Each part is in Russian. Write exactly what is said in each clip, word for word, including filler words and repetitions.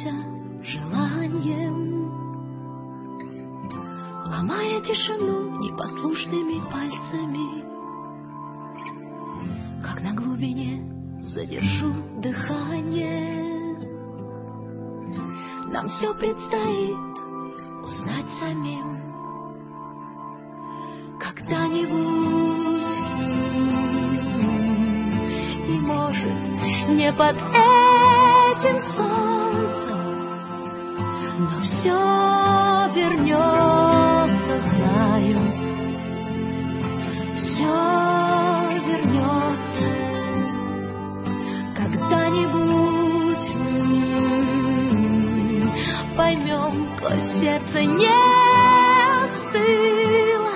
оставшимся желанием, ломая тишину непослушными пальцами. Как на глубине задержу дыхание, нам все предстоит узнать самим. Когда-нибудь, и может не под этим солнцем, но все вернется, знаю, все вернется. Когда-нибудь поймем, коль сердце не остыло,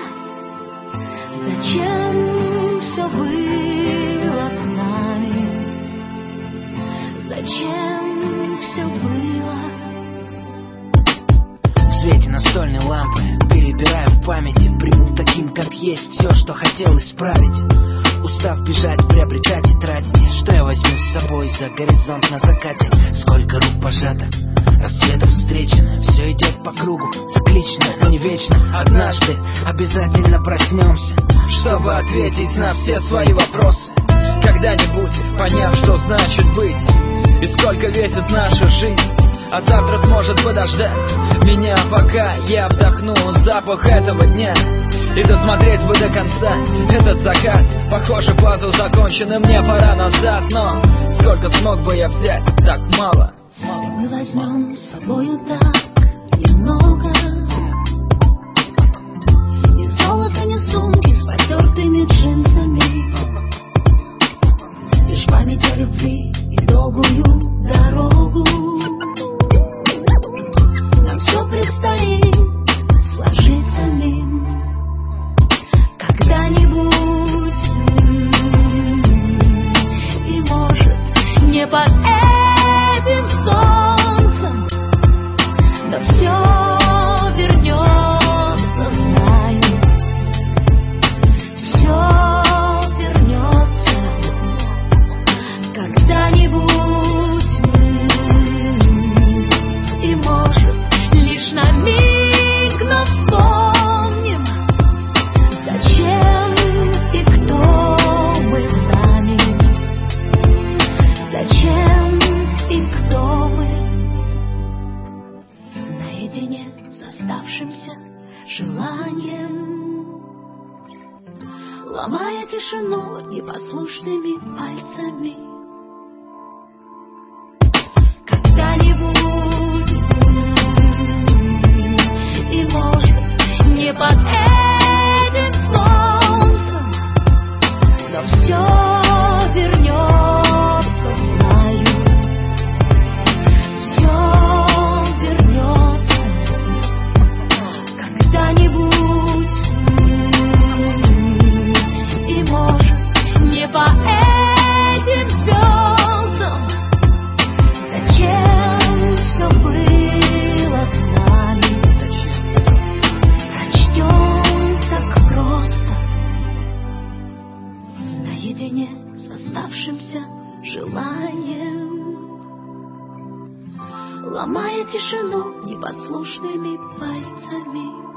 зачем все было с нами, зачем все было. В свете настольной лампы перебираю в памяти, приму таким, как есть, все, что хотел исправить. Устав бежать, приобретать и тратить, что я возьму с собой за горизонт на закате? Сколько рук пожато, рассветов встречено, все идет по кругу, циклично, но не вечно. Однажды обязательно проснемся, чтобы ответить на все свои вопросы. Когда-нибудь поняв, что значит быть и сколько весит наша жизнь, а завтра сможет подождать меня, пока я вдохну запах этого дня. И досмотреть бы до конца этот закат. Похоже, пазл закончен, и мне пора назад. Но сколько смог бы я взять, так мало. И мы возьмем с собою так немного, ни золота, ни сумки с потертыми джинсами, лишь память о любви и долгую дорогу. Нам все предстоит сложить самим. Когда-нибудь, и может не под этим солнцем, но все вернется, знаю, все вернется. Когда-нибудь, и может лишь на миг, но вспомним, зачем и кто мы сами, зачем и кто мы. Наедине с оставшимся желанием, ломая тишину непослушными пальцами. Когда-нибудь, и может не под этим солнцем, но все вернется, знаю, все вернется. Когда-нибудь, и может не по этим звездам, зачем все было с нами, прочтем так просто. Наедине с оставшимся желанием, ломая тишину непослушными пальцами.